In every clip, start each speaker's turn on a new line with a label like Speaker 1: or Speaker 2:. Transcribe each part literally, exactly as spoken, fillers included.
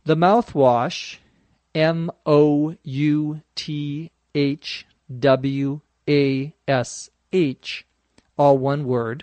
Speaker 1: The mouthwash, M O U T H W A S H, all one word,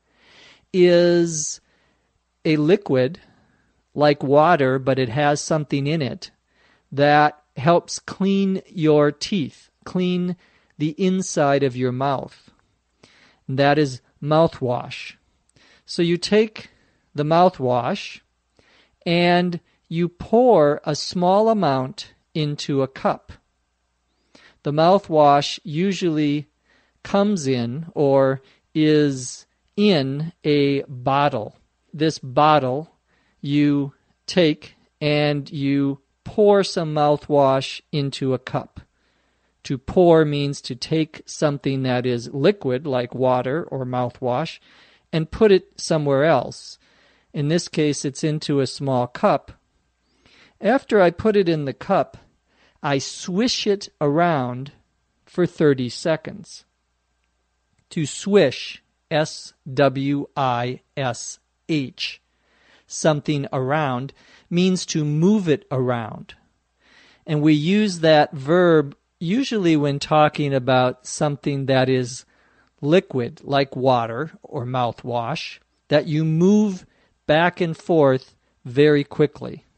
Speaker 1: is a liquid like water, but it has something in it that helps clean your teeth, clean the inside of your mouth. And that is mouthwash. So you take the mouthwash and you pour a small amount into a cup. The mouthwash usually comes in or is in a bottle. This bottle you take and you pour some mouthwash into a cup. To pour means to take something that is liquid, like water or mouthwash, and put it somewhere else. In this case, it's into a small cup. After I put it in the cup, I swish it around for thirty seconds. To swish, S W I S H, something around, means to move it around. And we use that verb usually when talking about something that is liquid, like water or mouthwash, that you move back and forth very quickly.